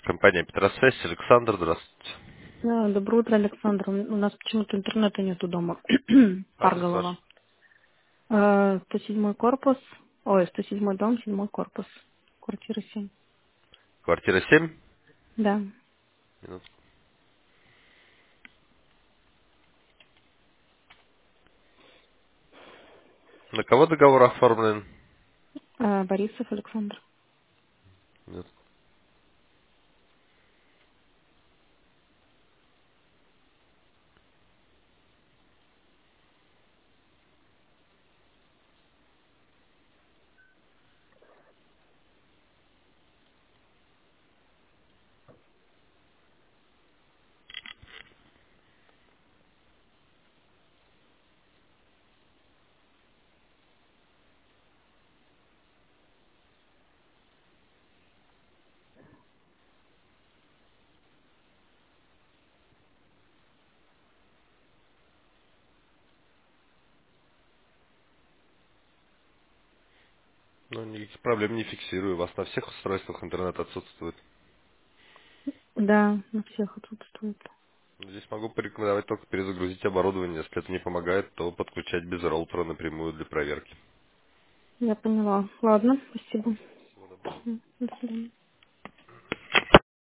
Компания Петросвязь. Александр, здравствуйте. Доброе утро, Александр. У нас почему-то интернета нету дома. Адрес ваш? Парголова. 107 корпус. Ой, 107 дом, 7 корпус. Квартира 7. Квартира 7. Да. На кого договор оформлен? Борисов Александр. Нет. Ну, никаких проблем не фиксирую. У вас на всех устройствах интернет отсутствует. Да, на всех отсутствует. Здесь могу порекомендовать только перезагрузить оборудование. Если это не помогает, то подключать без роутера напрямую для проверки. Я поняла. Ладно, спасибо. Всего доброго. До свидания.